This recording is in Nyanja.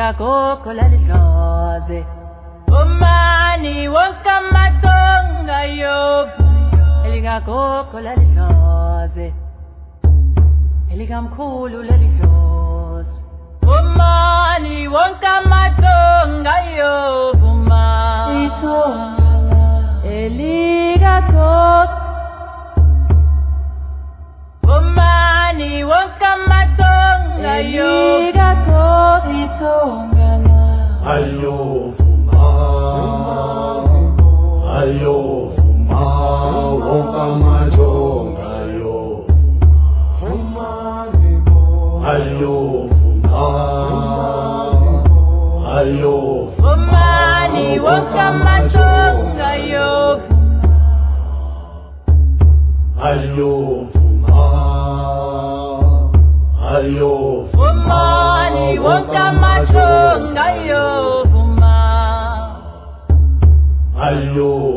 Eligakoko lalihlaze umani wonke amatonga yovuma Eligakoko lalihlaze Elikamkhulu lalihlozi umani wonke amatonga yovuma Itonga Eligakoko umani wonke amatonga Eligakoko Itonga ayovuma ayovuma wonke amatonga ayovuma ayovuma ayovuma umani wonke amatonga ayovuma ayovuma umani wonke amatonga ayovuma ayovuma